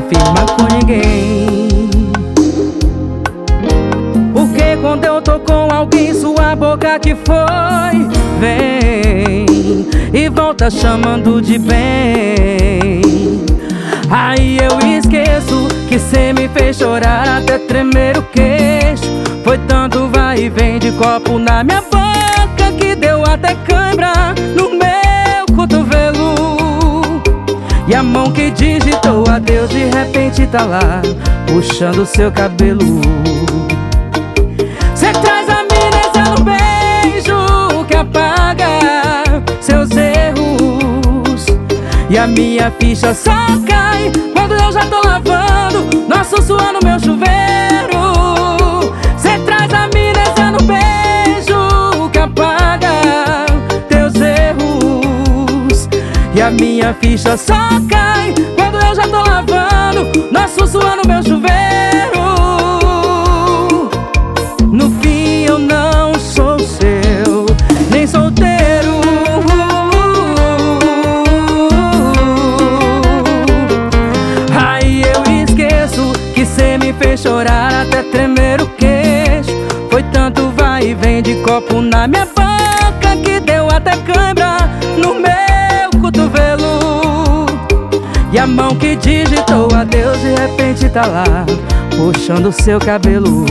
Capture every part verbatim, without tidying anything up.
firma com ninguém. Porque quando eu tô com alguém, sua boca que foi, vem e volta chamando de bem. Aí eu esqueço que cê me fez chorar até tremer o queixo. Foi tanto vai e vem de copo na minha boca que deu até cãibra no meu cotovelo. E a mão que digitou adeus de repente tá lá, puxando seu cabelo. Cê traz amnésia no beijo que apaga seus erros. E a minha ficha só cai quando eu já tô lavando nosso suor no meu chuveiro. Cê traz amnésia no beijo que apaga teus erros. E a minha ficha só cai quando eu já tô lavando nosso suor no meu chuveiro. No fim eu não sou seu, nem solteiro. Aí eu esqueço que cê me fez chorar até tremer o queixo. Foi tanto vai e vem de copo na minha boca que deu até cãibra no meu cotovelo. E a mão que digitou adeus de repente tá lá, puxando seu cabelo.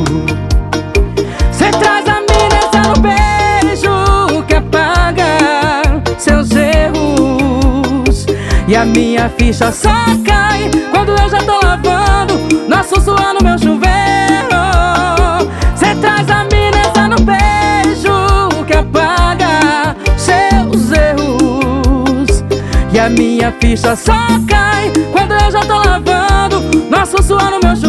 Cê traz amnésia no beijo que apaga seus erros. E a minha ficha só cai quando eu já tô lavando nosso suor no meu chuveiro. Cê traz amnésia no beijo que apaga seus erros. E a minha ficha só cai quando eu já tô lavando nosso suor no meu chuveiro.